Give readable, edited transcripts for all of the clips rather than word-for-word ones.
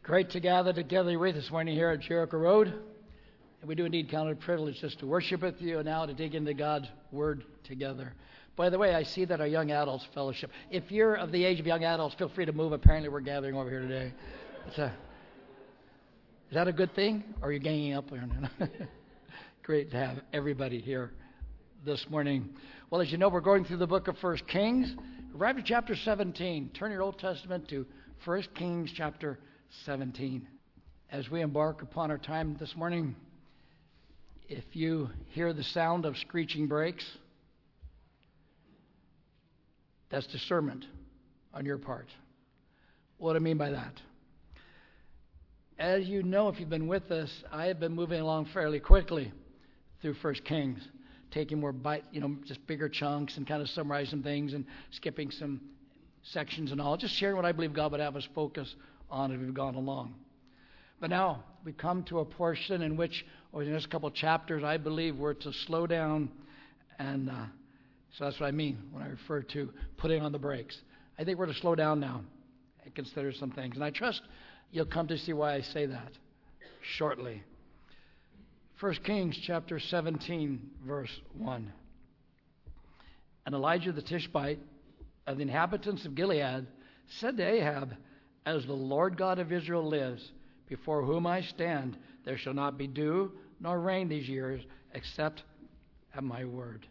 Great to gather together with this morning here at Jericho Road. And we do indeed count it a privilege just to worship with you and now to dig into God's Word together. By the way, I see that our young adults fellowship. If you're of the age of young adults, feel free to move. Apparently we're gathering over here today. Is that a good thing? Or are you ganging up? Great to have everybody here this morning. Well, as you know, we're going through the book of 1 Kings. Arrive at chapter 17. Turn your Old Testament to 1 Kings chapter 17. As we embark upon our time this morning, if you hear the sound of screeching brakes, that's discernment on your part. What do I mean by that? As you know, if you've been with us, I have been moving along fairly quickly through 1 Kings, taking more just bigger chunks and kind of summarizing things and skipping some sections and all. Just sharing what I believe God would have us focus on as we've gone along. But now we come to a portion in which, over the next couple of chapters, I believe we're to slow down, and so that's what I mean when I refer to putting on the brakes. I think we're to slow down now and consider some things. And I trust you'll come to see why I say that shortly. 1 Kings chapter 17, verse 1. And Elijah the Tishbite of the inhabitants of Gilead said to Ahab, "As the Lord God of Israel lives, before whom I stand, there shall not be dew nor rain these years, except at my word."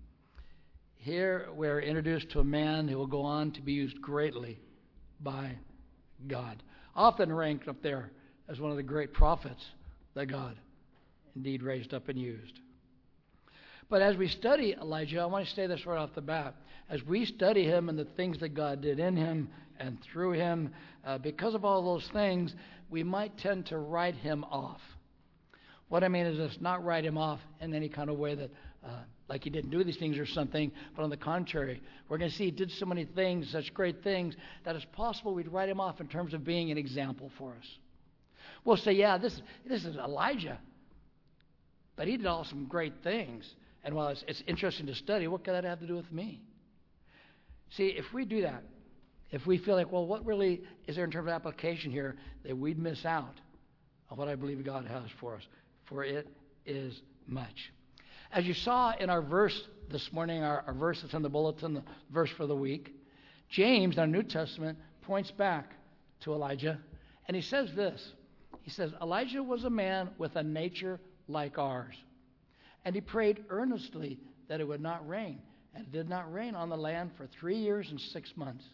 Here we're introduced to a man who will go on to be used greatly by God. Often ranked up there as one of the great prophets that God indeed raised up and used. But as we study Elijah, I want to say this right off the bat. As we study him and the things that God did in him and through him, because of all those things, we might tend to write him off. What I mean is this, not write him off in any kind of way that like he didn't do these things or something, but on the contrary, we're going to see he did so many things, such great things, that it's possible we'd write him off in terms of being an example for us. We'll say, yeah, this is Elijah, but he did all some great things. And while it's interesting to study, what could that have to do with me? See, if we do that, if we feel like, well, what really is there in terms of application here, that we'd miss out on what I believe God has for us, for it is much. As you saw in our verse this morning, our verse that's in the bulletin, the verse for the week, James, in our New Testament, points back to Elijah, and he says this. He says, Elijah was a man with a nature like ours, and he prayed earnestly that it would not rain, and it did not rain on the land for 3 years and 6 months.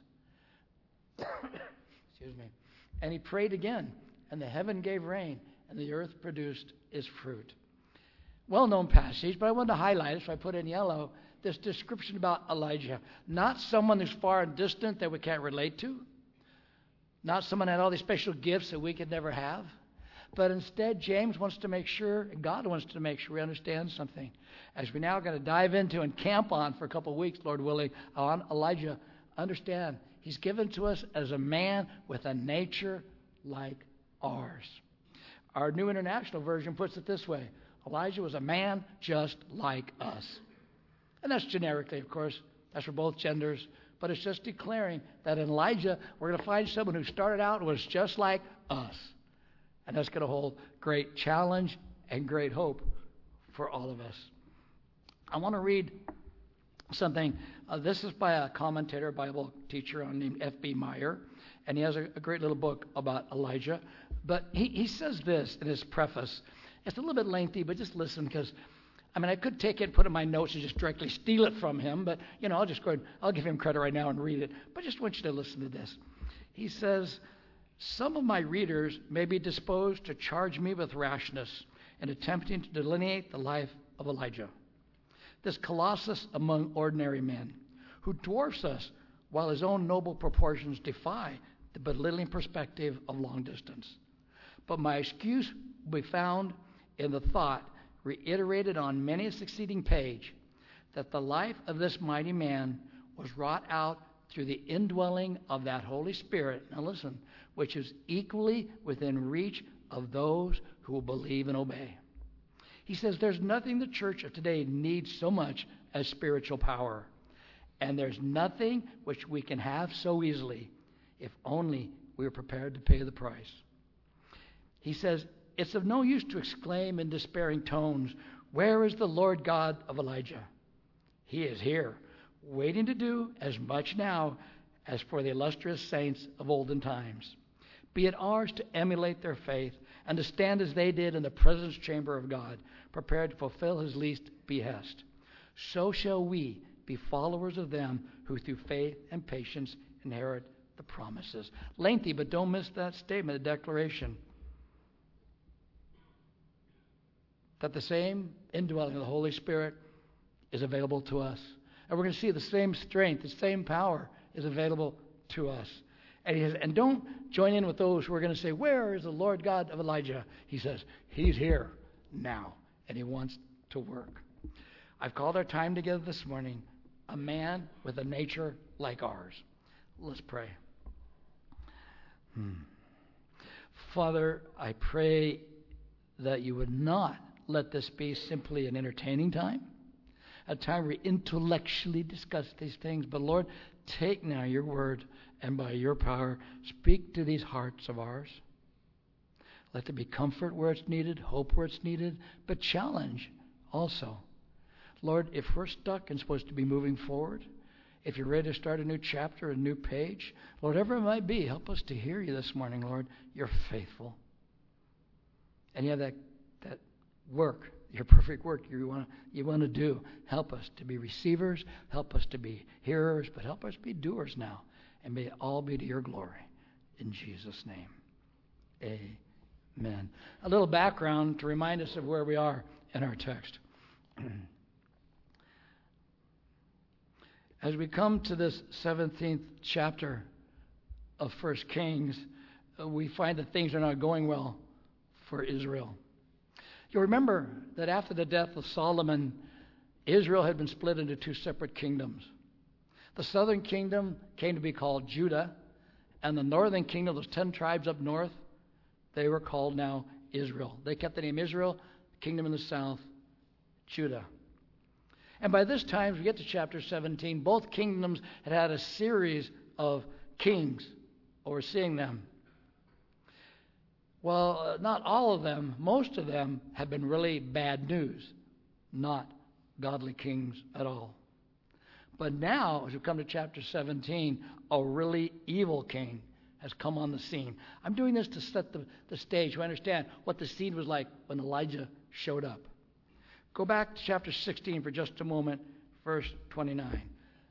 Excuse me. And he prayed again, and the heaven gave rain, and the earth produced its fruit. Well-known passage, but I wanted to highlight it, so I put in yellow this description about Elijah. Not someone who's far and distant that we can't relate to. Not someone who had all these special gifts that we could never have. But instead, James wants to make sure, and God wants to make sure we understand something. As we're now going to dive into and camp on for a couple of weeks, Lord willing, on Elijah, understand he's given to us as a man with a nature like ours. Our New International Version puts it this way. Elijah was a man just like us. And that's generically, of course. That's for both genders. But it's just declaring that in Elijah, we're going to find someone who started out and was just like us. And that's going to hold great challenge and great hope for all of us. I want to read something. This is by a commentator, a Bible teacher named F.B. Meyer. And he has a great little book about Elijah. But he says this in his preface. It's a little bit lengthy, but just listen, because, I could take it, put it in my notes, and just directly steal it from him, but, I'll just go ahead, I'll give him credit right now and read it. But I just want you to listen to this. He says, some of my readers may be disposed to charge me with rashness in attempting to delineate the life of Elijah, this colossus among ordinary men, who dwarfs us while his own noble proportions defy the belittling perspective of long distance. But my excuse will be found in the thought, reiterated on many a succeeding page, that the life of this mighty man was wrought out through the indwelling of that Holy Spirit, now listen, which is equally within reach of those who will believe and obey. He says there's nothing the church of today needs so much as spiritual power. And there's nothing which we can have so easily if only we are prepared to pay the price. He says, it's of no use to exclaim in despairing tones, "Where is the Lord God of Elijah?" He is here, waiting to do as much now as for the illustrious saints of olden times. Be it ours to emulate their faith and to stand as they did in the presence chamber of God, prepared to fulfill his least behest. So shall we be followers of them who through faith and patience inherit the promises. Lengthy, but don't miss that statement, the declaration. That the same indwelling of the Holy Spirit is available to us. And we're going to see the same strength, the same power is available to us. And don't join in with those who are going to say, "Where is the Lord God of Elijah?" He says, he's here now, and he wants to work. I've called our time together this morning, a man with a nature like ours. Let's pray. Father, I pray that you would not let this be simply an entertaining time, a time where we intellectually discuss these things. But Lord, take now your word and by your power, speak to these hearts of ours. Let there be comfort where it's needed, hope where it's needed, but challenge also. Lord, if we're stuck and supposed to be moving forward, if you're ready to start a new chapter, a new page, whatever it might be, help us to hear you this morning, Lord. You're faithful. And you have that work, your perfect work you want to do. Help us to be receivers, help us to be hearers, but help us be doers now. And may it all be to your glory. In Jesus' name, amen. A little background to remind us of where we are in our text. As we come to this 17th chapter of 1 Kings, we find that things are not going well for Israel. You'll remember that after the death of Solomon, Israel had been split into two separate kingdoms. The southern kingdom came to be called Judah, and the northern kingdom, those 10 tribes up north, they were called now Israel. They kept the name Israel, kingdom in the south, Judah. And by this time, as we get to chapter 17, both kingdoms had had a series of kings overseeing them. Well, not all of them, most of them have been really bad news, not godly kings at all. But now, as we come to chapter 17, a really evil king has come on the scene. I'm doing this to set the stage. We understand what the scene was like when Elijah showed up. Go back to chapter 16 for just a moment, verse 29.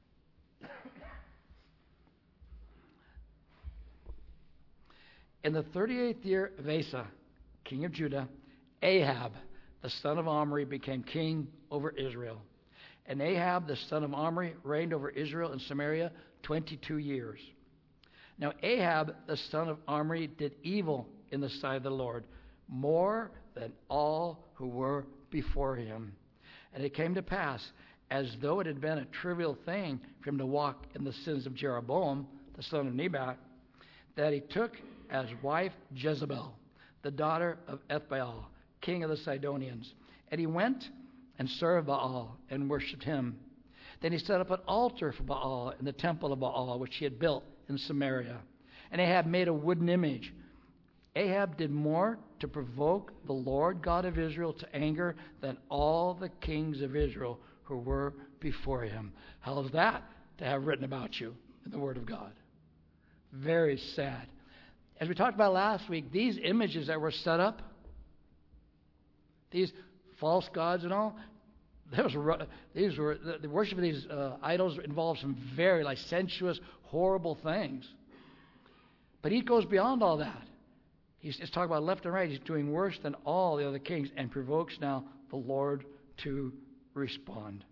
In the 38th year of Asa, king of Judah, Ahab, the son of Omri, became king over Israel. And Ahab, the son of Omri, reigned over Israel and Samaria 22 years. Now Ahab, the son of Omri, did evil in the sight of the Lord, more than all who were before him. And it came to pass, as though it had been a trivial thing for him to walk in the sins of Jeroboam, the son of Nebat, that he took as wife Jezebel, the daughter of Ethbaal, king of the Sidonians. And he went and served Baal and worshipped him. Then he set up an altar for Baal in the temple of Baal, which he had built in Samaria. And Ahab made a wooden image. Ahab did more to provoke the Lord God of Israel to anger than all the kings of Israel who were before him. How is that to have written about you in the Word of God? Very sad. As we talked about last week, these images that were set up, these false gods and all, the worship of these idols involved some very licentious, horrible things. But he goes beyond all that. He's talking about left and right. He's doing worse than all the other kings and provokes now the Lord to respond.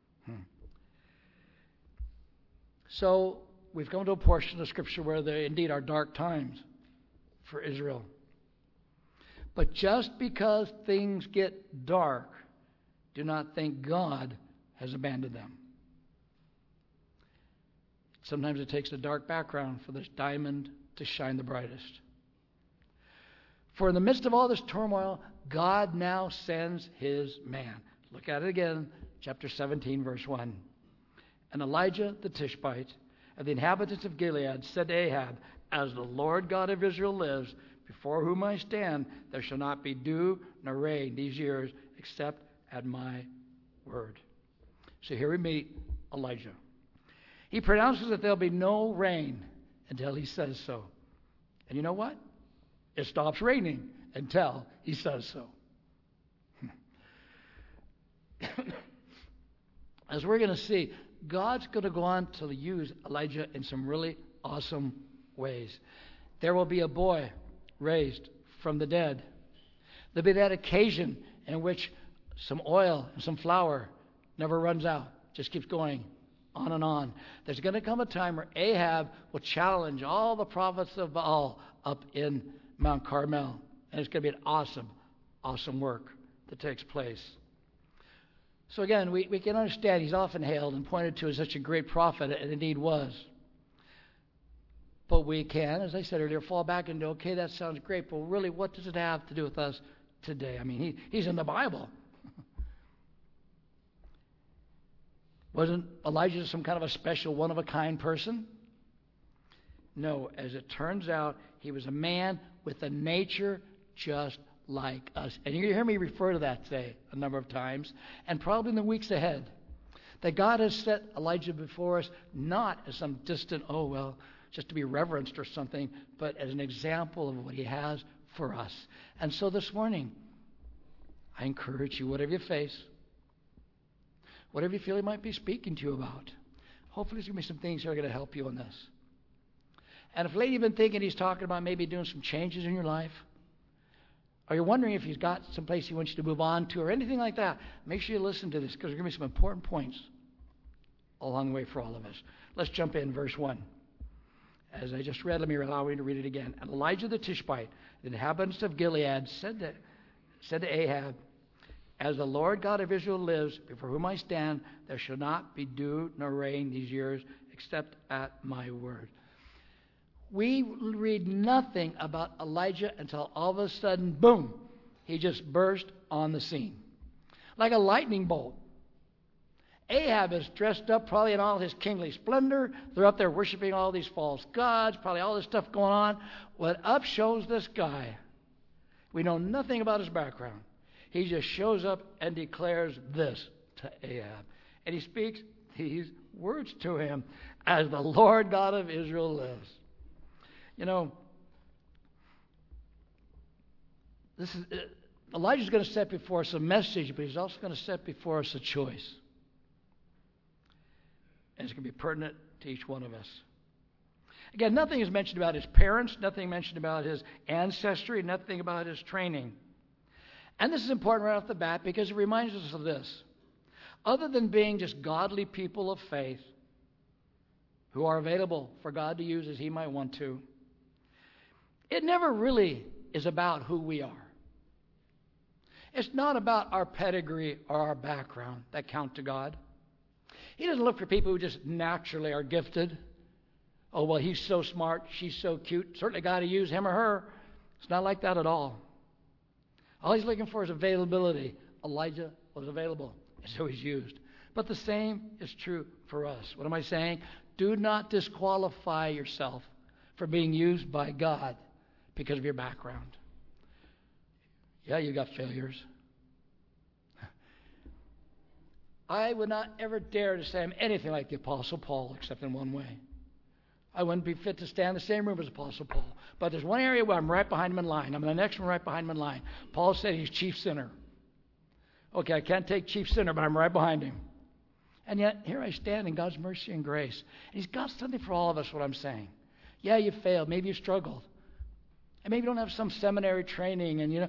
So we've come to a portion of Scripture where there indeed are dark times for Israel. But just because things get dark, do not think God has abandoned them. Sometimes it takes a dark background for this diamond to shine the brightest. For in the midst of all this turmoil, God now sends his man. Look at it again, chapter 17, verse 1. And Elijah the Tishbite of the inhabitants of Gilead said to Ahab, "As the Lord God of Israel lives, before whom I stand, there shall not be dew nor rain these years, except at my word. So here we meet Elijah. He pronounces that there'll be no rain until he says so. And you know what? It stops raining until he says so. As we're going to see, God's going to go on to use Elijah in some really awesome ways. There will be a boy raised from the dead. There'll be that occasion in which some oil and some flour never runs out, just keeps going on and on. There's going to come a time where Ahab will challenge all the prophets of Baal up in Mount Carmel. And it's going to be an awesome, awesome work that takes place. So again, we can understand he's often hailed and pointed to as such a great prophet, and indeed was. But we can, as I said earlier, fall back into, okay, that sounds great, but really what does it have to do with us today? I mean, he's in the Bible. Wasn't Elijah some kind of a special, one-of-a-kind person? No, as it turns out, he was a man with a nature just like us. And you're going to hear me refer to that today a number of times, and probably in the weeks ahead, that God has set Elijah before us not as some distant, just to be reverenced or something, but as an example of what he has for us. And so this morning, I encourage you, whatever you face, whatever you feel he might be speaking to you about, hopefully there's going to be some things that are going to help you in this. And if lately you've been thinking he's talking about maybe doing some changes in your life, or you're wondering if he's got some place he wants you to move on to or anything like that, make sure you listen to this, because there's going to be some important points along the way for all of us. Let's jump in, verse 1. As I just read, allow me to read it again. And Elijah the Tishbite, the inhabitants of Gilead, said to Ahab, as the Lord God of Israel lives, before whom I stand, there shall not be dew nor rain these years, except at my word. We read nothing about Elijah until all of a sudden, boom, he just burst on the scene. Like a lightning bolt. Ahab is dressed up probably in all his kingly splendor. They're up there worshiping all these false gods, probably all this stuff going on. When up shows this guy, we know nothing about his background. He just shows up and declares this to Ahab. And he speaks these words to him, as the Lord God of Israel lives. You know, Elijah's going to set before us a message, but he's also going to set before us a choice. And it's going to be pertinent to each one of us. Again, nothing is mentioned about his parents, nothing mentioned about his ancestry, nothing about his training. And this is important right off the bat because it reminds us of this. Other than being just godly people of faith who are available for God to use as he might want to, it never really is about who we are. It's not about our pedigree or our background that count to God. He doesn't look for people who just naturally are gifted. Oh, well, he's so smart, she's so cute. Certainly got to use him or her. It's not like that at all. All he's looking for is availability. Elijah was available, so he's used. But the same is true for us. What am I saying? Do not disqualify yourself for being used by God because of your background. Yeah, you got failures. I would not ever dare to say I'm anything like the Apostle Paul, except in one way. I wouldn't be fit to stand in the same room as Apostle Paul. But there's one area where I'm right behind him in line. I'm in the next one right behind him in line. Paul said he's chief sinner. Okay, I can't take chief sinner, but I'm right behind him. And yet, here I stand in God's mercy and grace. And he's got something for all of us, what I'm saying. Yeah, you failed. Maybe you struggled. And maybe you don't have some seminary training. And,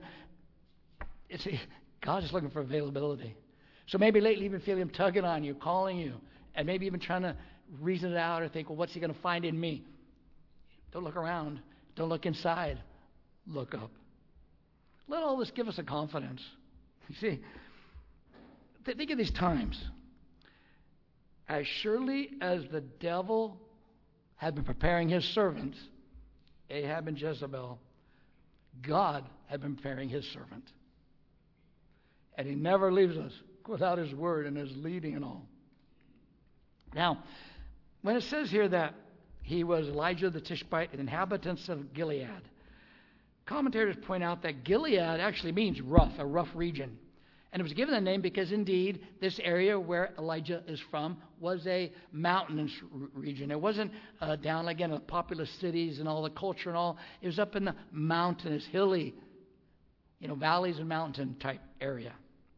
God's just looking for availability. So maybe lately you've been feeling him tugging on you, calling you, and maybe even trying to reason it out or think, well, what's he going to find in me? Don't look around. Don't look inside. Look up. Let all this give us a confidence. You see, think of these times. As surely as the devil had been preparing his servants, Ahab and Jezebel, God had been preparing his servant. And he never leaves us without his word and his leading and all. Now, when it says here that he was Elijah the Tishbite and inhabitants of Gilead, Commentators point out that Gilead actually means rough, a rough region. And it was given the name because, indeed, this area where Elijah is from was a mountainous region. It wasn't down, again, in the populous cities and all the culture and all. It was up in the mountainous, hilly, valleys and mountain type area.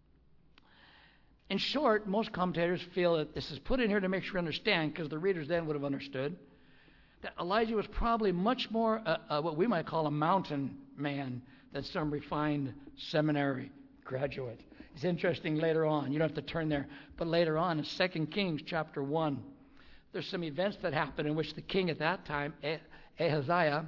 In short, most commentators feel that this is put in here to make sure we understand, because the readers then would have understood, that Elijah was probably much more what we might call a mountain man than some refined seminary graduate. It's interesting later on. You don't have to turn there. But later on in 2 Kings chapter 1, there's some events that happen in which the king at that time, Ahaziah,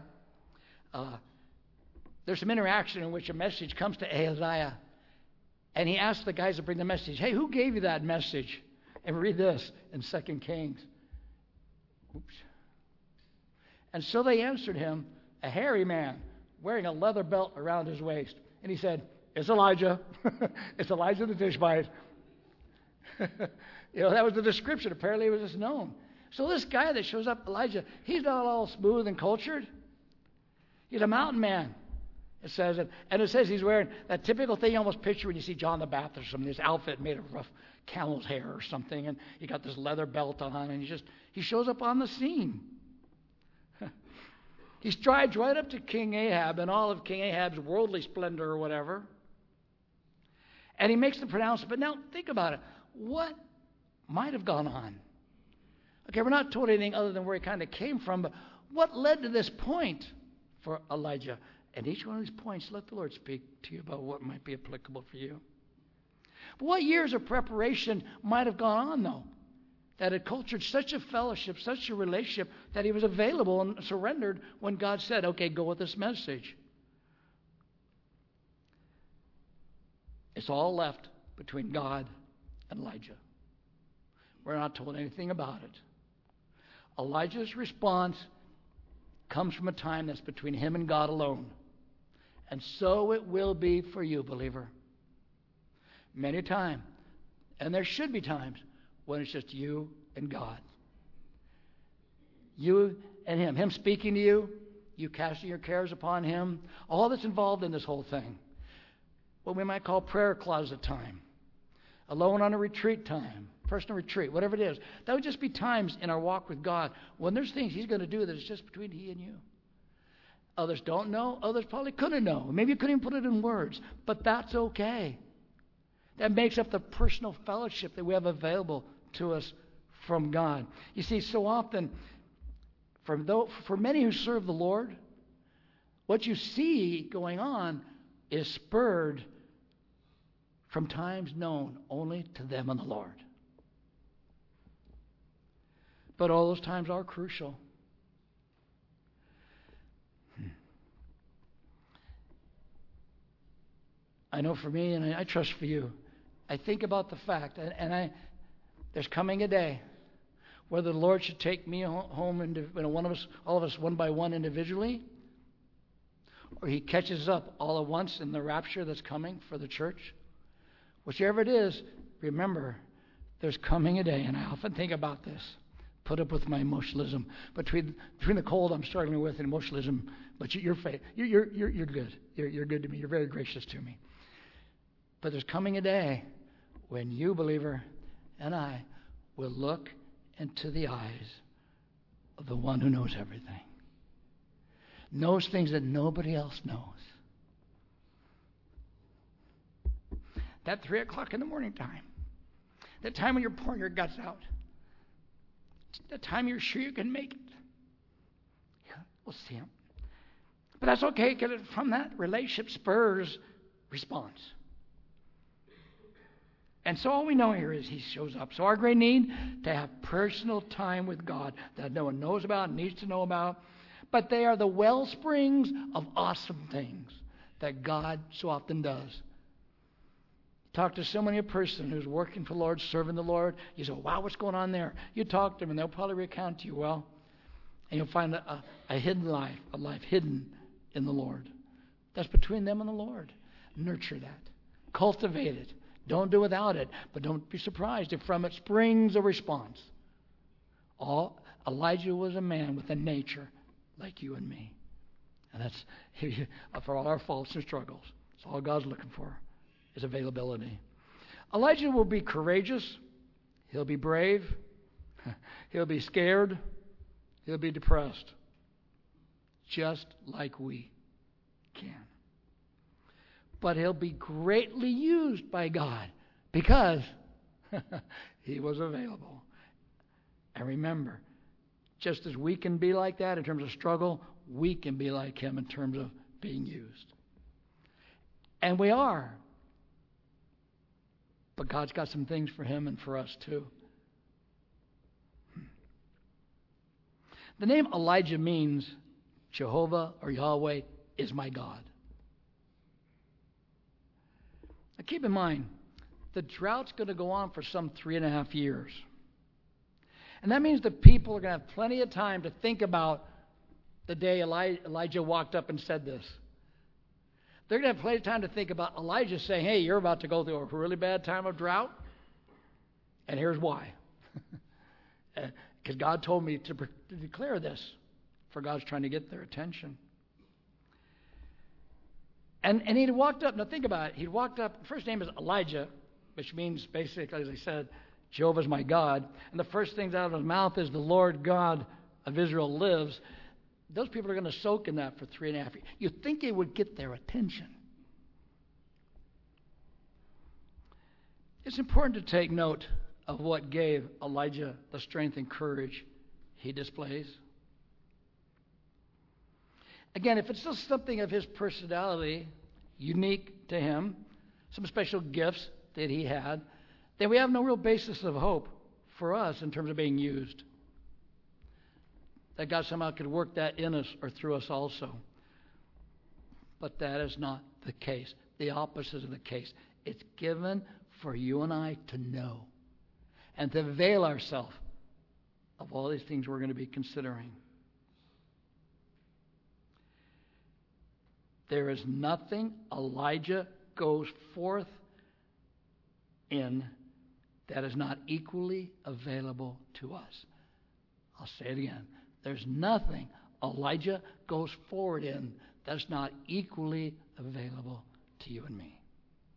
there's some interaction in which a message comes to Ahaziah. And he asks the guys to bring the message. Hey, who gave you that message? And read this in 2 Kings. Oops. And so they answered him, a hairy man wearing a leather belt around his waist. And he said, it's Elijah. It's Elijah the Tishbite. That was the description. Apparently it was just known. So this guy that shows up, Elijah, he's not all smooth and cultured. He's a mountain man. It says, and it says he's wearing that typical thing you almost picture when you see John the Baptist, this outfit made of rough camel's hair or something, and he got this leather belt on, and he shows up on the scene. He strides right up to King Ahab and all of King Ahab's worldly splendor or whatever. And he makes the pronouncement. But now think about it. What might have gone on? Okay, we're not told anything other than where he kind of came from, but what led to this point for Elijah? And each one of these points, let the Lord speak to you about what might be applicable for you. But what years of preparation might have gone on, though, that had cultured such a fellowship, such a relationship, that he was available and surrendered when God said, okay, go with this message. It's all left between God and Elijah. We're not told anything about it. Elijah's response comes from a time that's between him and God alone. And so it will be for you, believer. Many times, and there should be times, when it's just you and God. You and Him. Him speaking to you, you casting your cares upon Him. All that's involved in this whole thing. What we might call prayer closet time. Alone on a retreat time. Personal retreat, whatever it is. That would just be times in our walk with God when there's things He's going to do that is just between He and you. Others don't know. Others probably couldn't know. Maybe you couldn't even put it in words. But that's okay. That makes up the personal fellowship that we have available to us from God. You see, so often, for many who serve the Lord, what you see going on is spurred from times known only to them and the Lord. But all those times are crucial. I know for me, and I trust for you, I think about the fact, and there's coming a day where the Lord should take me home, all of us one by one individually, or He catches up all at once in the rapture that's coming for the church. Whichever it is, remember, there's coming a day, and I often think about this. Put up with my emotionalism between the cold I'm struggling with and emotionalism, but you're good. You're good to me. You're very gracious to me. But there's coming a day when you, believer, and I will look into the eyes of the one who knows everything. Knows things that nobody else knows. That 3 o'clock in the morning time. That time when you're pouring your guts out. The time you're sure you can make it. Yeah, we'll see Him. But that's okay, because from that relationship spurs response. And so all we know here is He shows up. So our great need to have personal time with God that no one knows about, needs to know about. But they are the well springs of awesome things that God so often does. Talk to so many a person who's working for the Lord, serving the Lord. You say, wow, what's going on there? You talk to them and they'll probably recount to you, well, and you'll find a hidden life, a life hidden in the Lord. That's between them and the Lord. Nurture that. Cultivate it. Don't do without it, but don't be surprised if from it springs a response. Elijah was a man with a nature like you and me. And that's for all our faults and struggles. It's all God's looking for is availability. Elijah will be courageous. He'll be brave. He'll be scared. He'll be depressed. Just like we can. But he'll be greatly used by God because he was available. And remember, just as we can be like that in terms of struggle, we can be like him in terms of being used. And we are. But God's got some things for him and for us too. The name Elijah means Jehovah or Yahweh is my God. Now keep in mind, the drought's going to go on for some 3.5 years. And that means the people are going to have plenty of time to think about the day Elijah walked up and said this. They're going to have plenty of time to think about Elijah saying, hey, you're about to go through a really bad time of drought, and here's why. Because God told me to declare this, for God's trying to get their attention. And he'd walked up, now think about it, he'd walked up, first name is Elijah, which means basically, as I said, Jehovah's my God. And the first things out of his mouth is the Lord God of Israel lives. Those people are going to soak in that for 3.5 years. You'd think it would get their attention. It's important to take note of what gave Elijah the strength and courage he displays. Again, if it's just something of his personality, unique to him, some special gifts that he had, then we have no real basis of hope for us in terms of being used. That God somehow could work that in us or through us also. But that is not the case. The opposite is the case. It's given for you and I to know and to avail ourselves of all these things we're going to be considering. There is nothing Elijah goes forth in that is not equally available to us. I'll say it again. There's nothing Elijah goes forward in that's not equally available to you and me.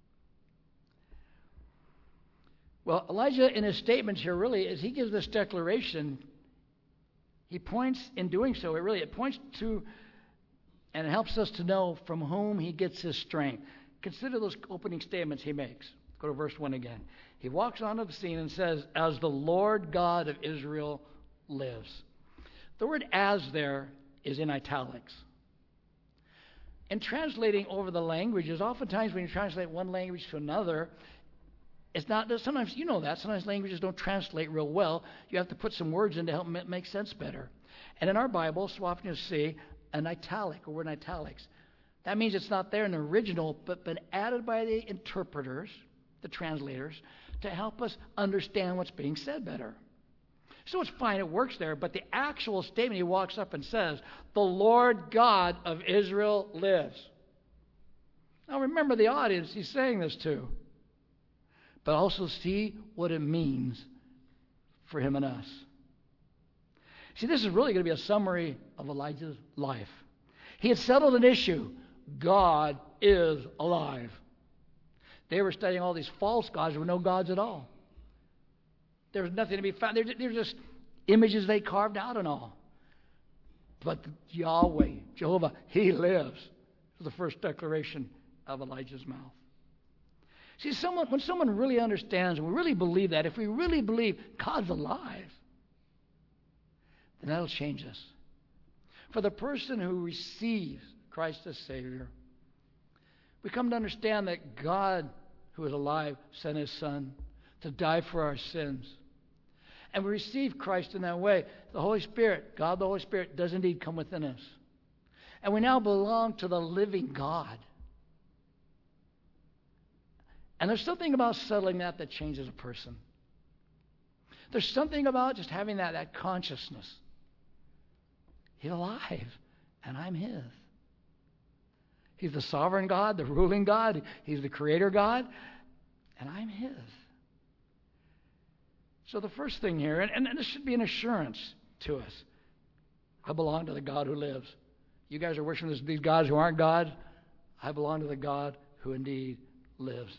Well, Elijah, in his statements here, really, as he gives this declaration, he points, in doing so, it points to, and it helps us to know from whom he gets his strength. Consider those opening statements he makes. Go to verse 1 again. He walks onto the scene and says, as the Lord God of Israel lives. The word as there is in italics. In translating over the languages, oftentimes when you translate one language to another, it's not, sometimes you know that, sometimes languages don't translate real well. You have to put some words in to help it make sense better. And in our Bible, so often you'll see an italic, a word in italics. That means it's not there in the original, but been added by the interpreters, the translators, to help us understand what's being said better. So it's fine, it works there, but the actual statement he walks up and says, the Lord God of Israel lives. Now remember the audience he's saying this to, but also see what it means for him and us. See, this is really going to be a summary of Elijah's life. He had settled an issue. God is alive. They were studying all these false gods. There were no gods at all. There was nothing to be found. They're just images they carved out and all. But Yahweh, Jehovah, He lives. Was the first declaration of Elijah's mouth. See, when someone really understands, and we really believe that, if we really believe God's alive, then that'll change us. For the person who receives Christ as Savior, we come to understand that God, who is alive, sent His Son to die for our sins. And we receive Christ in that way. The Holy Spirit, God the Holy Spirit, does indeed come within us. And we now belong to the living God. And there's something about settling that changes a person. There's something about just having that consciousness. He's alive, and I'm His. He's the sovereign God, the ruling God. He's the creator God, and I'm His. So the first thing here, and this should be an assurance to us. I belong to the God who lives. You guys are worshiping these gods who aren't God. I belong to the God who indeed lives.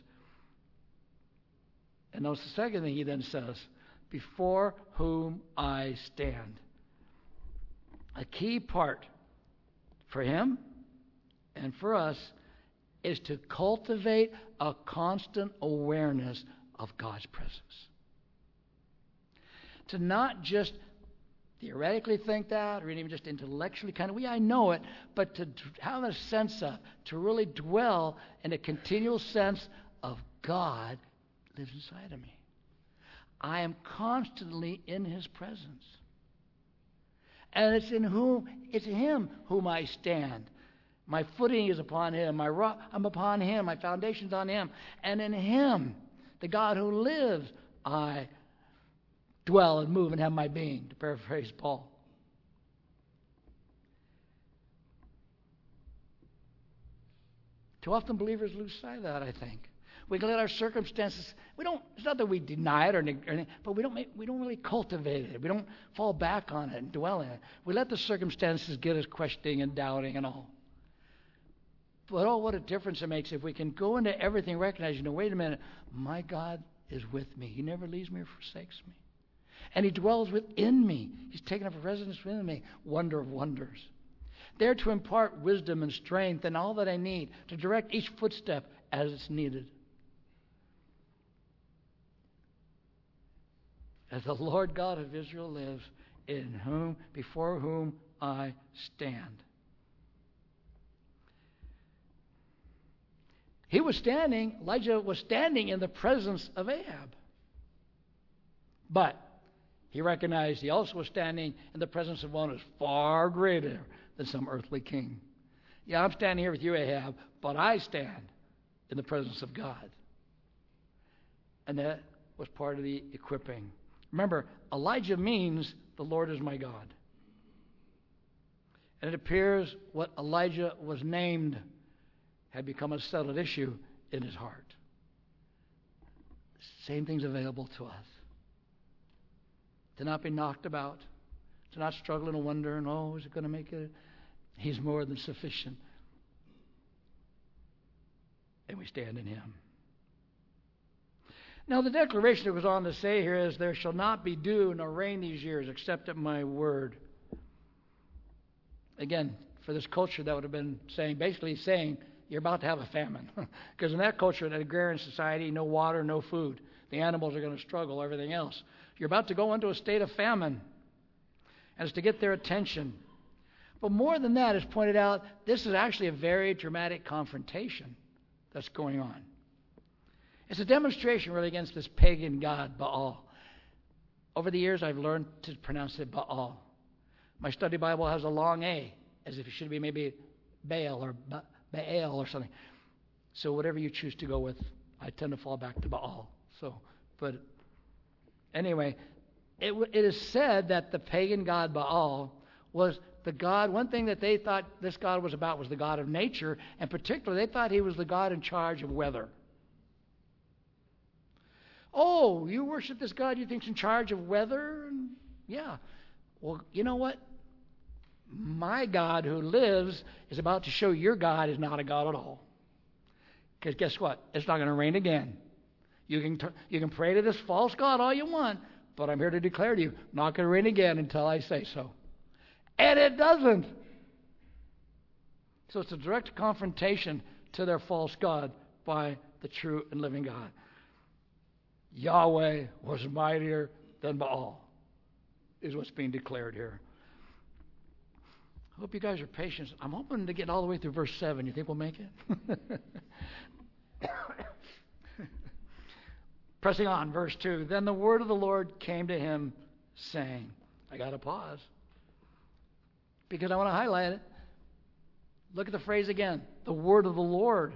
And notice the second thing he then says, before whom I stand. A key part for him and for us is to cultivate a constant awareness of God's presence. To not just theoretically think that, or even just intellectually kind of, I know it, but to have a sense of, to really dwell in a continual sense of God lives inside of me. I am constantly in His presence. And it's Him whom I stand. My footing is upon Him. I'm upon Him. My foundation's on Him. And in Him, the God who lives, I dwell and move and have my being, to paraphrase Paul. Too often believers lose sight of that, I think. We can let our circumstances, it's not that we deny it or anything, but we don't really cultivate it. We don't fall back on it and dwell in it. We let the circumstances get us questioning and doubting and all. But what a difference it makes if we can go into everything recognizing, wait a minute, my God is with me. He never leaves me or forsakes me. And He dwells within me. He's taken up a residence within me. Wonder of wonders. There to impart wisdom and strength and all that I need, to direct each footstep as it's needed. As the Lord God of Israel lives, before whom I stand. Elijah was standing in the presence of Ahab. But he recognized he also was standing in the presence of one who is far greater than some earthly king. Yeah, I'm standing here with you, Ahab, but I stand in the presence of God. And that was part of the equipping. Remember, Elijah means the Lord is my God. And it appears what Elijah was named had become a settled issue in his heart. Same thing's available to us. To not be knocked about, to not struggle and wonder, and is it going to make it? He's more than sufficient. And we stand in Him. Now the declaration that goes on to say here is, there shall not be dew nor rain these years except at my word. Again, for this culture that would have been basically saying, you're about to have a famine. Because in that culture, in an agrarian society, no water, no food. The animals are going to struggle, everything else. You're about to go into a state of famine. And it's to get their attention. But more than that, as pointed out, this is actually a very dramatic confrontation that's going on. It's a demonstration really against this pagan god, Baal. Over the years, I've learned to pronounce it Baal. My study Bible has a long A, as if it should be maybe Baal or Baal or something. So whatever you choose to go with, I tend to fall back to Baal. But anyway, it is said that the pagan god Baal was the god. One thing that they thought this god was about was the god of nature, and particularly they thought he was the god in charge of weather. Oh, you worship this God you think's in charge of weather? Yeah. Well, you know what? My God who lives is about to show your God is not a God at all. Because guess what? It's not going to rain again. You can pray to this false God all you want, but I'm here to declare to you, not going to rain again until I say so. And it doesn't. So it's a direct confrontation to their false God by the true and living God. Yahweh was mightier than Baal, is what's being declared here. I hope you guys are patient. I'm hoping to get all the way through verse 7. You think we'll make it? Pressing on, verse 2. Then the word of the Lord came to him, saying, I got to pause, because I want to highlight it. Look at the phrase again. The word of the Lord.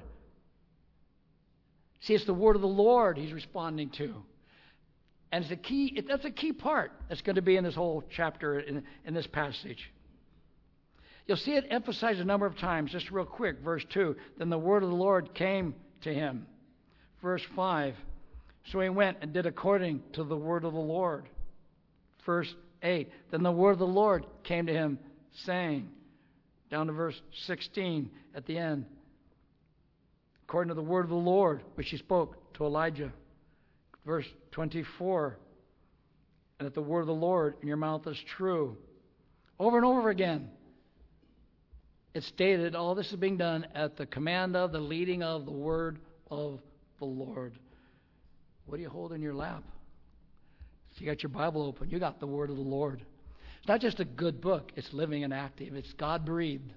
See, it's the word of the Lord he's responding to. And that's a key part that's going to be in this whole chapter, in this passage. You'll see it emphasized a number of times. Just real quick, verse 2. Then the word of the Lord came to him. Verse 5. So he went and did according to the word of the Lord. Verse 8. Then the word of the Lord came to him, saying. down to verse 16 at the end. According to the word of the Lord, which he spoke to Elijah. Verse 24. And that the word of the Lord in your mouth is true. Over and over again, it's stated all this is being done at the command of, the leading of the word of the Lord. What do you hold in your lap? If you got your Bible open, you got the word of the Lord. It's not just a good book, it's living and active. It's God-breathed.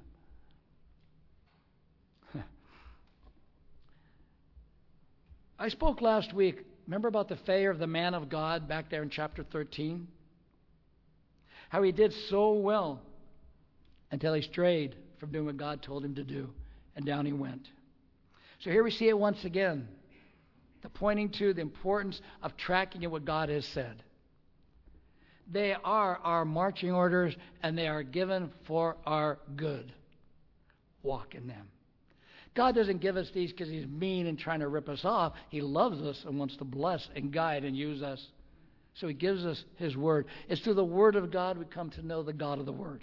I spoke last week, remember about the failure of the man of God back there in chapter 13? How he did so well until he strayed from doing what God told him to do, and down he went. So here we see it once again, the pointing to the importance of tracking in what God has said. They are our marching orders, and they are given for our good. Walk in them. God doesn't give us these because he's mean and trying to rip us off. He loves us and wants to bless and guide and use us. So he gives us his word. It's through the word of God we come to know the God of the word.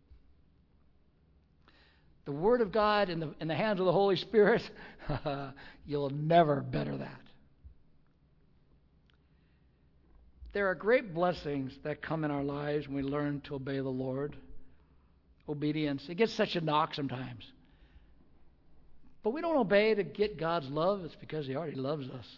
The word of God in the hands of the Holy Spirit, you'll never better that. There are great blessings that come in our lives when we learn to obey the Lord. Obedience. It gets such a knock sometimes. But we don't obey to get God's love. It's because he already loves us.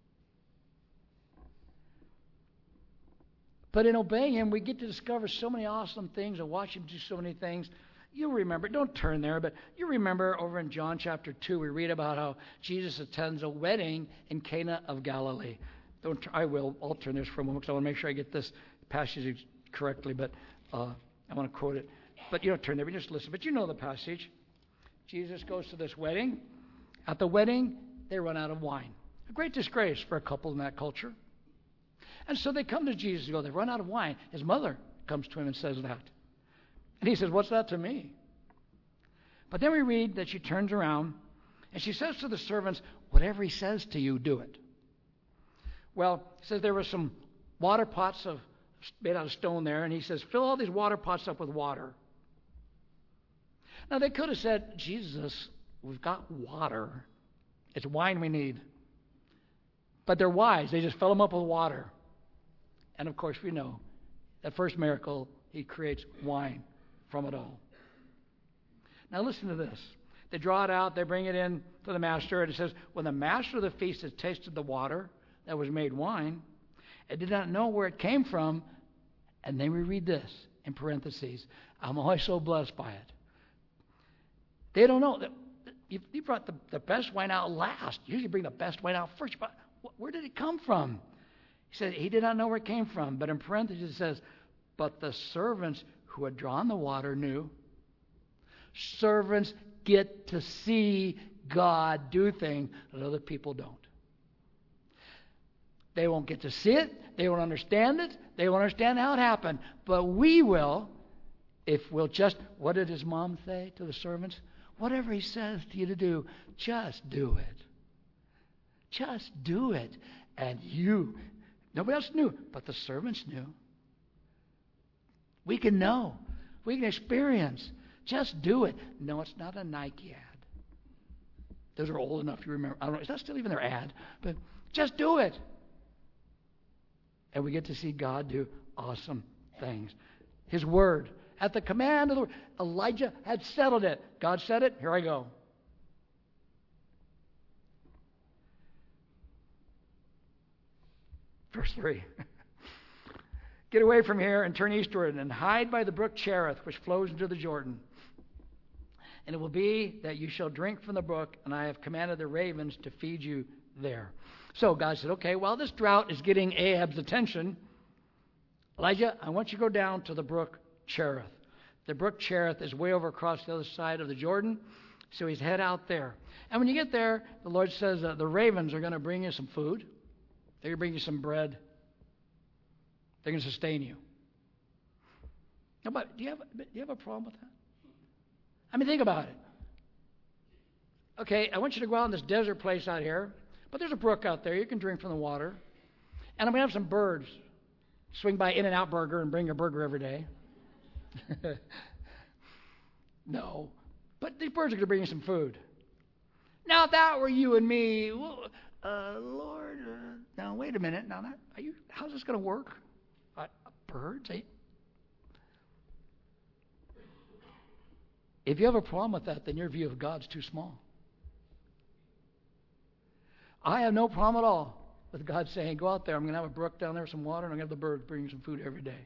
But in obeying him, we get to discover so many awesome things and watch him do so many things. You remember, don't turn there, but you remember over in John chapter 2, we read about how Jesus attends a wedding in Cana of Galilee. I'll turn this for a moment because I want to make sure I get this passage correctly, but I want to quote it. But you don't turn there, but just listen. But you know the passage. Jesus goes to this wedding. At the wedding, they run out of wine. A great disgrace for a couple in that culture. And so they come to Jesus and go, they run out of wine. His mother comes to him and says that. And he says, what's that to me? But then we read that she turns around and she says to the servants, whatever he says to you, do it. Well, it says there were some water pots made out of stone there, and he says, fill all these water pots up with water. Now, they could have said, Jesus, we've got water. It's wine we need. But they're wise. They just fill them up with water. And, of course, we know that first miracle, he creates wine from it all. Now, listen to this. They draw it out. They bring it in to the master. And it says, when the master of the feast had tasted the water that was made wine, and did not know where it came from, and then we read this in parentheses. I'm always so blessed by it. They don't know. You brought the best wine out last. You usually bring the best wine out first. But where did it come from? He said he did not know where it came from. But in parentheses it says, but the servants who had drawn the water knew. Servants get to see God do things that other people don't. They won't get to see it. They won't understand it. They won't understand how it happened. But we will, if we'll just, what did his mom say to the servants? Whatever he says to you to do, just do it. Just do it. And nobody else knew, but the servants knew. We can know. We can experience. Just do it. No, it's not a Nike ad. Those are old enough, you remember. I don't know, is that still even their ad? But just do it. And we get to see God do awesome things. His word. At the command of the Lord, Elijah had settled it. God said it, here I go. Verse 3. Get away from here and turn eastward and hide by the brook Cherith, which flows into the Jordan. And it will be that you shall drink from the brook, and I have commanded the ravens to feed you there. So God said, okay, while this drought is getting Ahab's attention, Elijah, I want you to go down to the brook Cherith. The brook Cherith is way over across the other side of the Jordan, so he's head out there. And when you get there, the Lord says the ravens are going to bring you some food. They're going to bring you some bread. They're going to sustain you. Now, but do you have a problem with that? I mean, think about it. Okay, I want you to go out in this desert place out here, but there's a brook out there. You can drink from the water. And I'm going to have some birds swing by In-N-Out Burger and bring your burger every day. No. But these birds are going to bring you some food. Now, if that were you and me, well, Lord, now wait a minute. Now, how's this going to work? Birds? If you have a problem with that, then your view of God's too small. I have no problem at all with God saying, go out there, I'm going to have a brook down there, some water, and I'm going to have the birds bring you some food every day.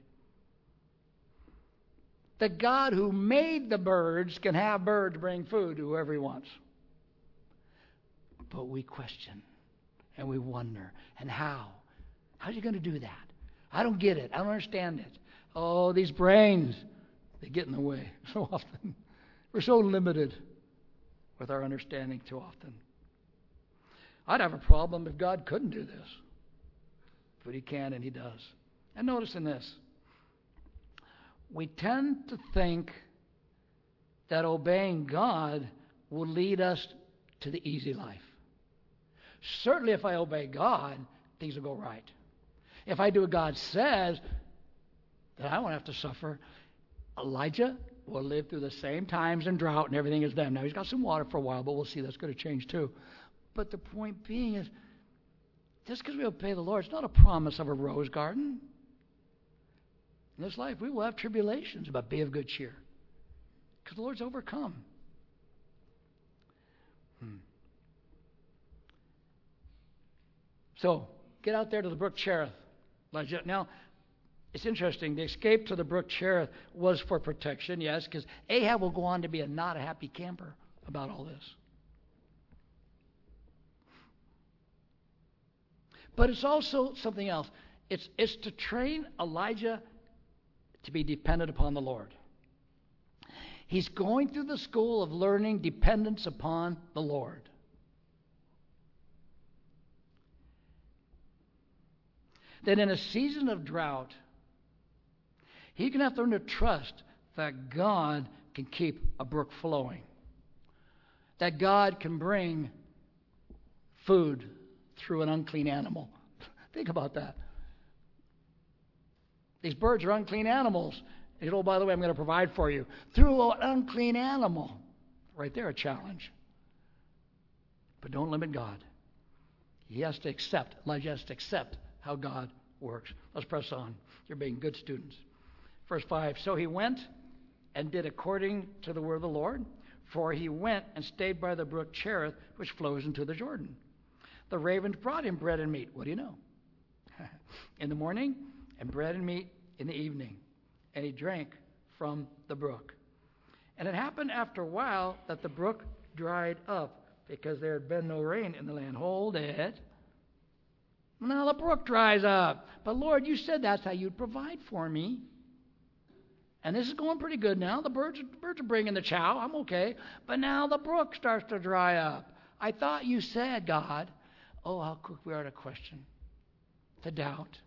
The God who made the birds can have birds bring food to whoever he wants. But we question and we wonder, and how? How's he going to do that? I don't get it. I don't understand it. Oh, these brains, they get in the way so often. We're so limited with our understanding too often. I'd have a problem if God couldn't do this. But he can and he does. And notice in this, we tend to think that obeying God will lead us to the easy life. Certainly if I obey God, things will go right. If I do what God says, then I won't have to suffer. Elijah will live through the same times and drought and everything as them. Now he's got some water for a while, but we'll see that's going to change too. But the point being is, just because we obey the Lord, it's not a promise of a rose garden. In this life, we will have tribulations, but be of good cheer. Because the Lord's overcome. So, get out there to the brook Cherith, Elijah. Now, it's interesting. The escape to the brook Cherith was for protection, yes, because Ahab will go on to be not a happy camper about all this. But it's also something else. It's to train Elijah to be dependent upon the Lord. He's going through the school of learning dependence upon the Lord. That in a season of drought, he's going to have to learn to trust that God can keep a brook flowing. That God can bring food through an unclean animal. Think about that. These birds are unclean animals. And, oh, by the way, I'm going to provide for you. Through an unclean animal. Right there, a challenge. But don't limit God. Elijah has to accept how God works. Let's press on. You're being good students. Verse 5, so he went and did according to the word of the Lord, for he went and stayed by the brook Cherith, which flows into the Jordan. The ravens brought him bread and meat. What do you know? In the morning, and bread and meat in the evening. And he drank from the brook. And it happened after a while that the brook dried up, because there had been no rain in the land. Hold it. Now the brook dries up. But Lord, you said that's how you'd provide for me. And this is going pretty good now. The birds are bringing the chow. I'm okay. But now the brook starts to dry up. I thought you said, God. Oh, how quick we are to question, to doubt.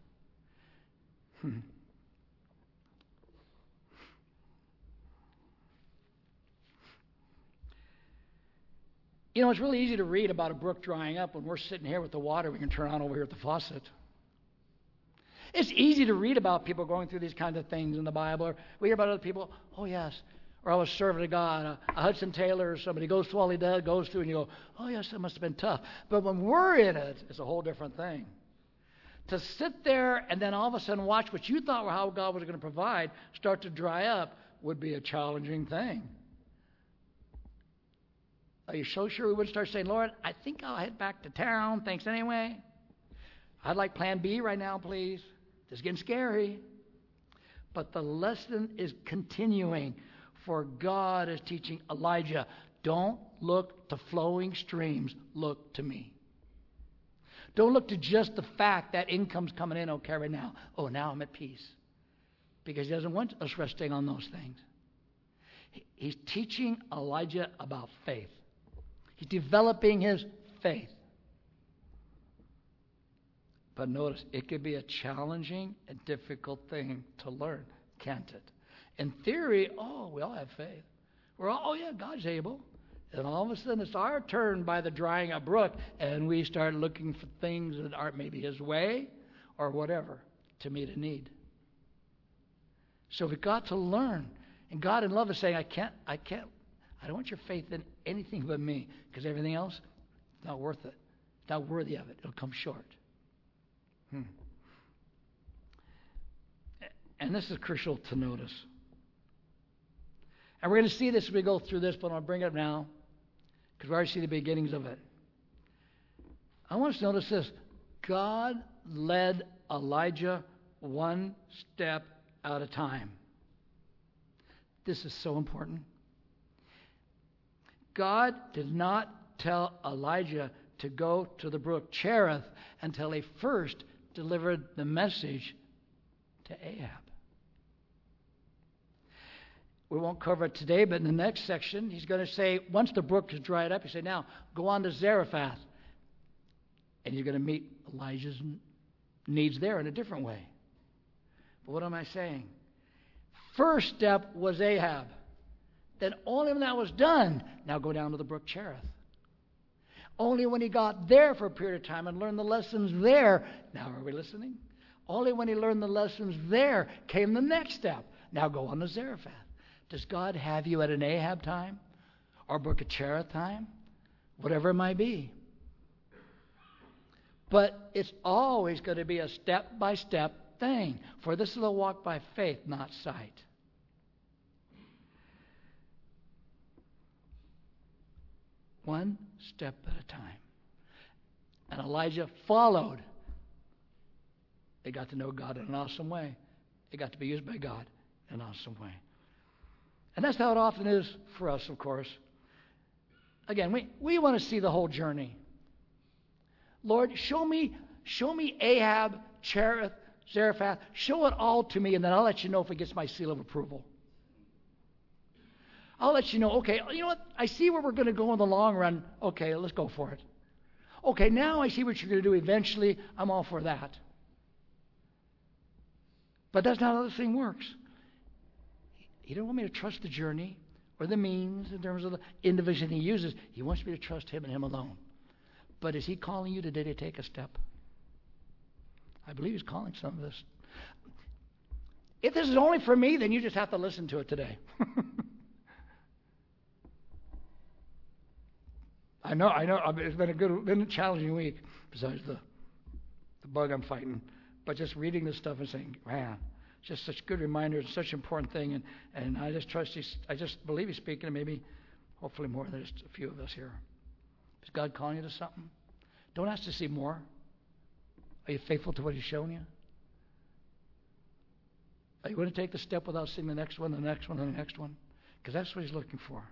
You know, it's really easy to read about a brook drying up when we're sitting here with the water we can turn on over here at the faucet. It's easy to read about people going through these kinds of things in the Bible. Or we hear about other people, oh, yes. Or I was a servant of God, a Hudson Taylor or somebody goes through all he goes through, and you go, oh, yes, that must have been tough. But when we're in it, it's a whole different thing. To sit there and then all of a sudden watch what you thought were how God was going to provide start to dry up would be a challenging thing. Are you so sure we wouldn't start saying, Lord, I think I'll head back to town. Thanks anyway. I'd like plan B right now, please. This is getting scary. But the lesson is continuing. For God is teaching Elijah, don't look to flowing streams, look to me. Don't look to just the fact that income's coming in okay right now. Oh, now I'm at peace. Because he doesn't want us resting on those things. He's teaching Elijah about faith. He's developing his faith. But notice, it could be a challenging and difficult thing to learn, can't it? In theory, we all have faith. We're all, oh yeah, God's able. And all of a sudden, it's our turn by the drying up brook, and we start looking for things that aren't maybe his way or whatever to meet a need. So we've got to learn. And God in love is saying, I don't want your faith in anything but me, because everything else is not worth it. It's not worthy of it. It'll come short. And this is crucial to notice. And we're going to see this as we go through this, but I'll bring it up now, because we already see the beginnings of it. I want us to notice this. God led Elijah one step at a time. This is so important. God did not tell Elijah to go to the brook Cherith until he first delivered the message to Ahab. We won't cover it today, but in the next section, he's going to say, once the brook is dried up, he said, now go on to Zarephath. And you're going to meet Elijah's needs there in a different way. But what am I saying? First step was Ahab. Then only when that was done, now go down to the brook Cherith. Only when he got there for a period of time and learned the lessons there, now are we listening? Only when he learned the lessons there came the next step. Now go on to Zarephath. Does God have you at an Ahab time? Or brook of Cherith time? Whatever it might be. But it's always going to be a step-by-step thing. For this is a walk by faith, not sight. One step at a time. And Elijah followed. They got to know God in an awesome way. They got to be used by God in an awesome way. And that's how it often is for us, of course. Again, we want to see the whole journey. Lord, show me Ahab, Cherith, Zarephath. Show it all to me, and then I'll let you know if it gets my seal of approval. I'll let you know, okay, you know what? I see where we're going to go in the long run. Okay, let's go for it. Okay, now I see what you're going to do eventually. I'm all for that. But that's not how this thing works. He didn't want me to trust the journey or the means in terms of the individual he uses. He wants me to trust him and him alone. But is he calling you today to take a step? I believe he's calling some of this. If this is only for me, then you just have to listen to it today. I know. It's been a challenging week, besides the bug I'm fighting. But just reading this stuff and saying, man, just such good reminders, such an important thing. And I just trust I just believe he's speaking to maybe, hopefully more than just a few of us here. Is God calling you to something? Don't ask to see more. Are you faithful to what he's shown you? Are you going to take the step without seeing the next one, the next one, and the next one? Because that's what he's looking for.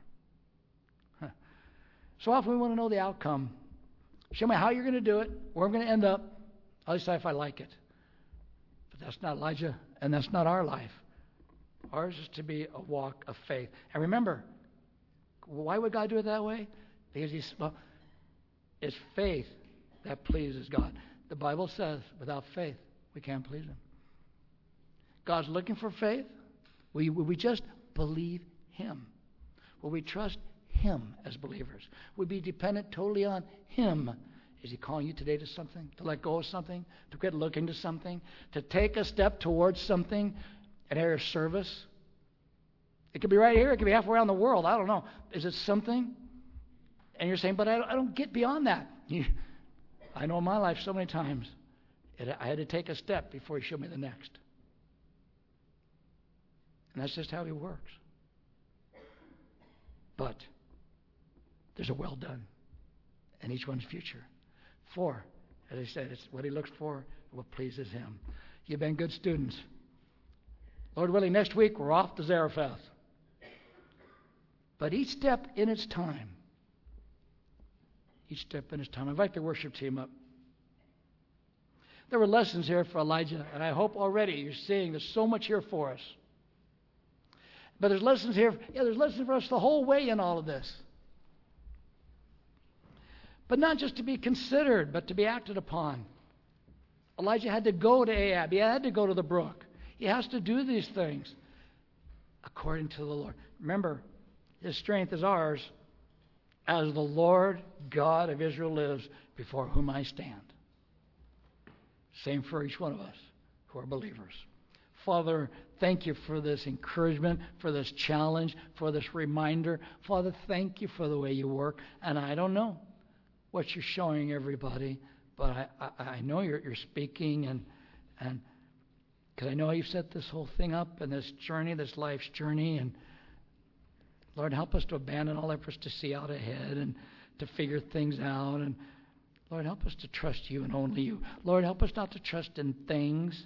So often we want to know the outcome. Show me how you're going to do it, where I'm going to end up. I'll decide if I like it. But that's not Elijah, and that's not our life. Ours is to be a walk of faith. And remember, why would God do it that way? Because it's faith that pleases God. The Bible says, without faith, we can't please him. God's looking for faith. Will we just believe him? Will we trust him as believers? Will we be dependent totally on him? Is he calling you today to something? To let go of something? To quit looking to something? To take a step towards something? An area of service? It could be right here. It could be halfway around the world. I don't know. Is it something? And you're saying, but I don't get beyond that. I know in my life so many times, I had to take a step before he showed me the next. And that's just how he works. But there's a well done in each one's future. For, as I said, it's what he looks for, what pleases him. You've been good students. Lord willing, next week we're off to Zarephath. But each step in its time. Each step in its time. I invite the worship team up. There were lessons here for Elijah, and I hope already you're seeing there's so much here for us. But there's lessons here. Yeah, there's lessons for us the whole way in all of this. But not just to be considered, but to be acted upon. Elijah had to go to Ahab. He had to go to the brook. He has to do these things according to the Lord. Remember, his strength is ours as the Lord God of Israel lives, before whom I stand. Same for each one of us who are believers. Father, thank you for this encouragement, for this challenge, for this reminder. Father, thank you for the way you work. And I don't know what you're showing everybody, but I know you're speaking, and because I know you've set this whole thing up and this journey, this life's journey. And Lord, help us to abandon all efforts to see out ahead and to figure things out. And Lord, help us to trust you and only you. Lord, help us not to trust in things.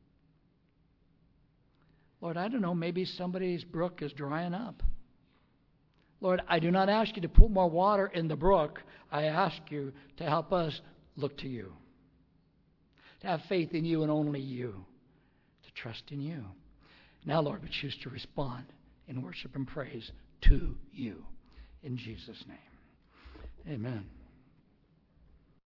Lord, I don't know, maybe somebody's brook is drying up. Lord, I do not ask you to put more water in the brook. I ask you to help us look to you, to have faith in you and only you, to trust in you. Now, Lord, we choose to respond in worship and praise to you. In Jesus' name, amen.